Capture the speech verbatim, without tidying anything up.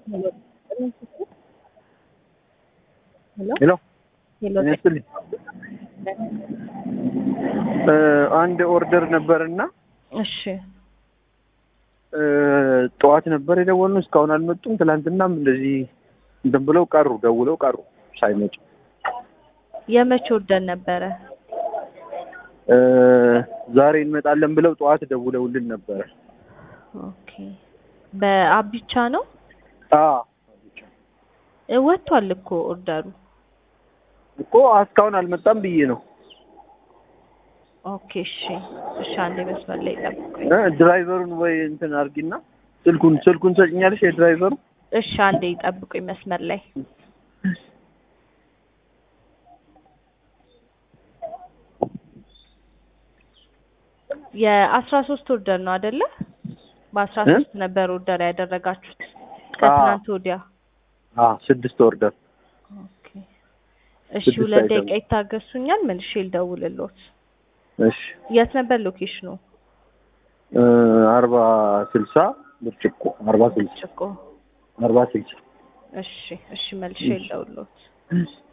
Hello. Hello? ሄሎ Hello. እኔ ስልኝ አንድ ኦርደር ነበርና እሺ ጠዋት ነበር የደወልነው እስካሁን አልመጡም። ትላንትናም እንደዚህ እንትን ብለው ቀሩ፣ ደውለው ቀሩ ሳይመጡ። የመቼ ወርደን ነበረ? ዛሬ እንመጣለን ብለው ጠዋት ደውለውልን ነበረ። ኦኬ በአቢቻ ነው? አዎ ወጥቷል እኮ ኦርደሩ እኮ እስካሁን አልመጣም ብዬ ነው። ኦኬ እሺ እሺ አንዴ መስመር ላይ ጠብቁኝ። ድራይቨሩን ወይ እንትን አድርጊና ስልኩን ስልኩን ሰጭኛለሽ የድራይቨሩ? እሺ አንዴ ጠብቁኝ መስመር ላይ። የአስራ ሶስት ኦርደር ነው አይደለ? በአስራ ሶስት ነበር ኦርደር ያደረጋችሁት ከትናንት ወዲያ። አዎ ስድስት ኦርደር። ኦኬ እሺ ሁለት ደቂቃ ይታገሱኛል፣ መልሼ ልደውልልዎት። እሺ የት ነበር ሎኬሽኑ? አርባ ስልሳ ብርጭቆ አርባ ስልሳ ብርጭቆ አርባ ስልሳ እሺ እሺ መልሼ ልደውልልዎት።